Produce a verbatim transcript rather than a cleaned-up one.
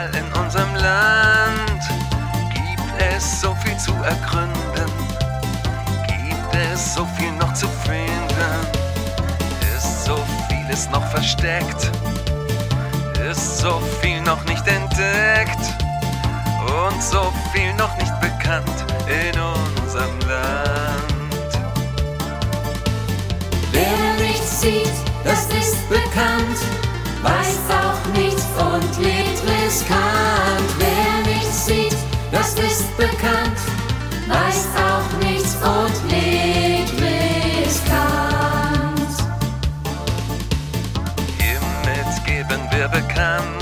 Überall in unserem Land gibt es so viel zu ergründen, gibt es so viel noch zu finden, ist so vieles noch versteckt, ist so viel noch nicht entdeckt und so viel noch nicht bekannt in unserem Land. Wer nichts sieht, das ist bekannt, weiß auch nichts und lebt riskant. Wer nichts sieht, das ist bekannt, weiß auch nichts und lebt riskant. Hiermit geben wir bekannt,